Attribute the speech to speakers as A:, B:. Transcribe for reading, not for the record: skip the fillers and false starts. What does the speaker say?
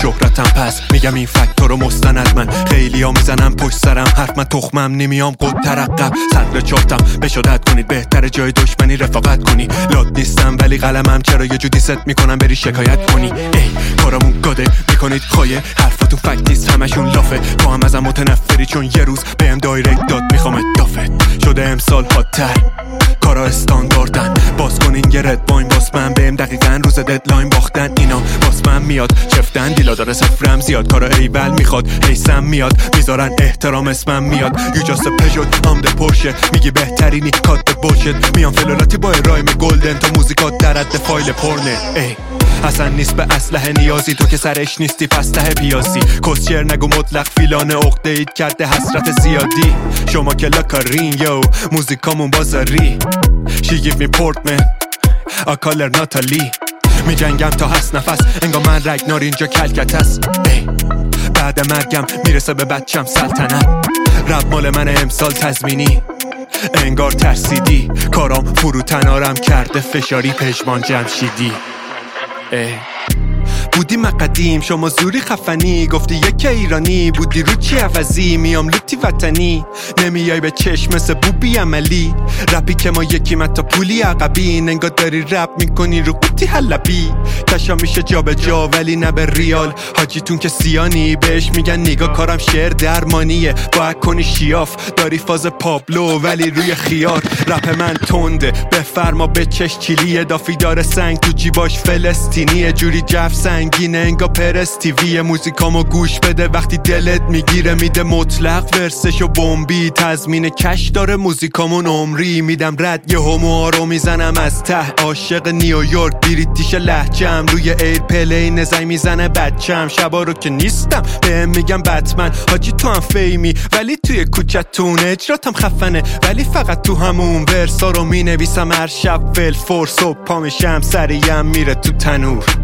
A: شهرتم، پس میگم این فکت‌ها رو مستند. من خیلی ها میزنم پشت سرم حرف، من تخمم نمیام قد ترقب. صدر چافتم بشدت کنید، بهتر جای دشمنی رفاقت کنی. لاد نیستم ولی قلمم، چرا یه جودی ست میکنم بری شکایت کنی. ای کارمون گاده میکنید خایه، حرفاتون فکت نیست همشون لافه. تو هم ازم متنفری چون یه روز بهم دایرکت داد میخوام دافت شده امسال هاتر. کارا استانداردن، باز کنین یه رد باین باس من، بهم دقیقاً روز ددلاین باختن اینا باز من میاد چفتن. دیلا داره صفرم زیاد، کارا ایول میخواد حیثم میاد، میذارن احترام اسمم میاد. یو جاست پژوت ام د پورشه، میگی بهترینی کات بولشت. میام فلولاتی با رایم گلدن، تو موزیکات در حد فایل پرنه. ای اصلا نیست به اسلحه نیازی، تو که سرش نیستی پس ته پیازی. کسچر نگو مطلق فیلانه، عقده اید کرده حسرت زیادی. شما که لاکارین یو موزیکامون بازاری. She give me Portman I call her Natalie. می جنگم تا هست نفس، انگار من رگنار اینجا کلکت است. بعد مرگم میرسه به بچم سلطنت. رب مال من امسال تضمینی، انگار ترسیدی. کارام فروتنارم کرده فشاری پشمان جمشیدی. بودی مقدیم شما زوری خفنی، گفتی یک ایرانی بودی رو چی عوضی. میام لوتی وطنی، نمیای به چشم مثل بوبی عملی. رپی که ما یکیم تا پولی عقبی، ننگاه داری رپ میکنی رو قوطی حلبی. کشا میشه جا به جا ولی نه به ریال. حاجیتون که سیانی بهش میگن نگاه کارم شعر درمانیه. باید کنی شیاف داری فاز پابلو ولی روی خیار. رپ من تنده بفرما به چش چیلیه، دافی داره سنگ تو جیباش فلسطینیه. جوری جف سنگینه انگا پرس تیویه. موزیکامو گوش بده وقتی دلت میگیره، میده مطلق ورسشو بمبی. تضمین کش داره موزیکامون عمری. میدم رد یه هموها رو میزنم از ته. عاشق نیویورک بریتیش لهجم، روی ایر پلین زنگ میزنه بچم. شبا رو که نیستم بهم میگم بتمن. حاجی تو هم فیمی ولی توی کوچتون اجراتم خفنه، ولی فقط تو همون ورسا رو مینویسم هر شب. فل فور صبح پا میشم سریم میره تو تنور.